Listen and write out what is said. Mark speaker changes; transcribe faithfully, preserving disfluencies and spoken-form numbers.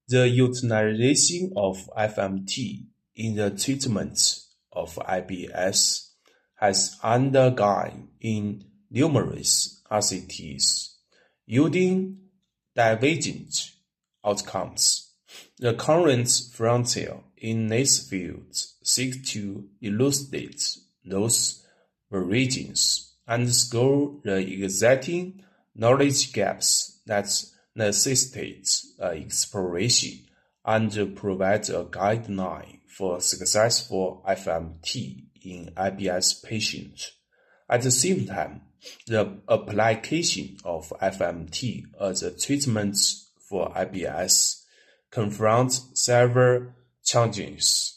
Speaker 1: The utilization of F M T in the treatment of I B S has undergone in numerous R C Ts, yielding divergent outcomes. The current frontier in this field seeks to elucidate those variations, underscore the existing knowledge gaps that necessitate uh, exploration, and provide a guideline for successful F M T in I B S patients. At the same time, the application of F M T as a treatment for I B S confronts several challenges.